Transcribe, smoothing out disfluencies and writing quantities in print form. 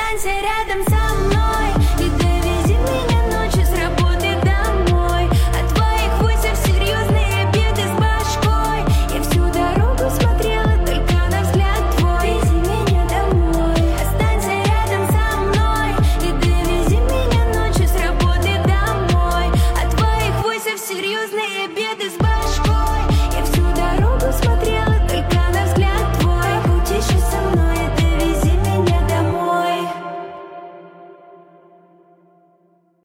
Останься рядом со мной и довези меня ночью с работы домой. От твоих вызов серьезные беды с башкой. Я всю дорогу смотрела только на взгляд твой. Вези меня домой. Останься рядом со мной и довези меня ночью с работы домой. От твоих вызов серьезные беды с башкой.